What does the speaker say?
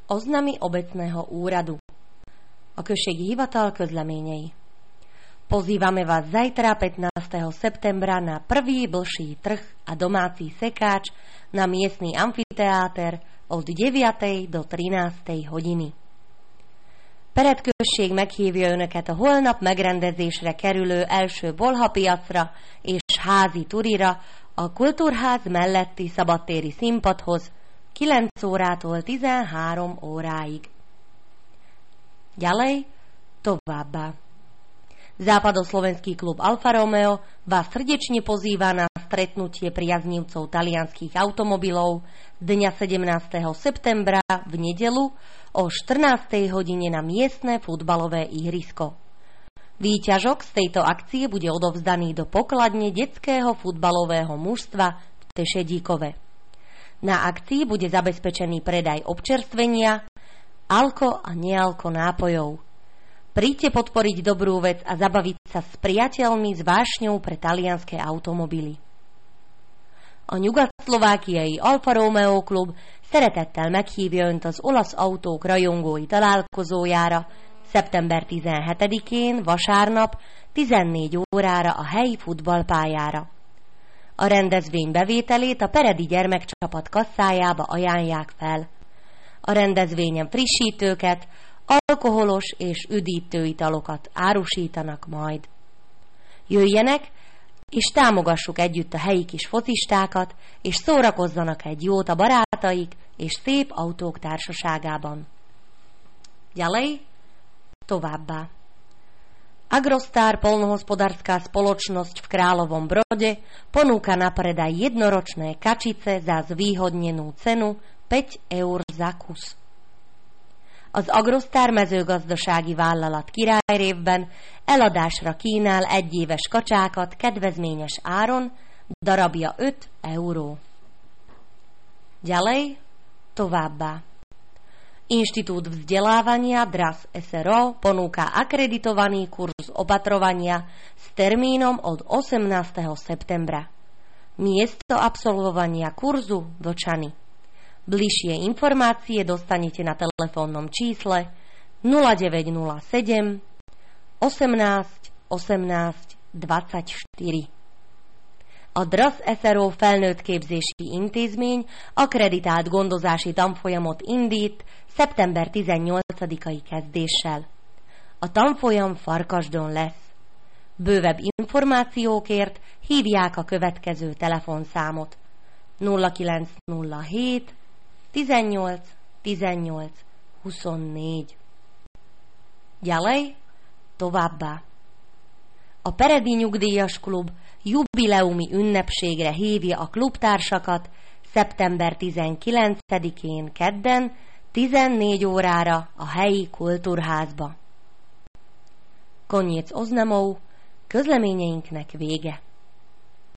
Oznamy obecného úradu. A községi hivatal közleményei. Pozývame vás zajtra 15. septembra na prvý blší trh a domácí sekáč na miestny amfiteáter od 9. do 13. hodiny. Peredközség meghívja Önöket a holnap megrendezésre kerülő első bolhapiacra és házi turira a Kultúrház melletti szabadtéri színpadhoz 9 órától 13 óráig. Ďalej, továbbá. Západoslovenský klub Alfa Romeo vás srdečne pozýva na stretnutie priaznivcov talianských automobilov dňa 17. septembra v nedeľu o 14. hodine na miestne futbalové ihrisko. Výťažok z tejto akcie bude odovzdaný do pokladne detského futbalového mužstva v Tešedíkove. Na akcii bude zabezpečený predaj občerstvenia, alko a nealko nápojov. Príďte podporiť dobrú vec a zabaviť sa s priateľmi s vášňou pre talianské automobily. A Nyugat-Szlovákiai Alfa Romeo klub szeretettel meghívja Önt az olasz autók rajongói találkozójára szeptember 17-én vasárnap 14 órára a helyi futballpályára. A rendezvény bevételét a Peredi gyermekcsapat kasszájába ajánlják fel. A rendezvényen frissítőket, alkoholos és üdítő italokat árusítanak majd. Jöjjenek, és támogassuk együtt a helyi kis focistákat, és szórakozzanak egy jót a barátaik és szép autók társaságában. Ďalej, továbbá. Agrostar poľnohospodárska spoločnosť v Kráľovom Brode ponúka na predaj jednoročné kačice za zvýhodnenú cenu 5 eur za kus. Az Agrostar mezőgazdasági vállalat Királyrévben eladásra kínál egyéves kacsákat kedvezményes áron, darabja 5 euró. Ďalej, továbbá. Inštitút vzdelávania DRAS SRO ponúka akreditovaný kurz opatrovania s termínom od 18. septembra. Miesto absolvovania kurzu do Čany. Bližšie informácie dostanete na telefónnom čísle 0907 18 18 24. A DRAS SRO felnőttképzési intézmény akreditált gondozási tanfolyamot indít szeptember 18-ai kezdéssel. A tanfolyam Farkasdon lesz. Bővebb információkért hívják a következő telefonszámot 0907 18 18 24. Ďalej, továbbá. A Peredi nyugdíjas klub jubileumi ünnepségre hívja a klubtársakat szeptember 19-én kedden 14 órára a helyi kultúrházba. Koniec oznamov, közleményeinknek vége.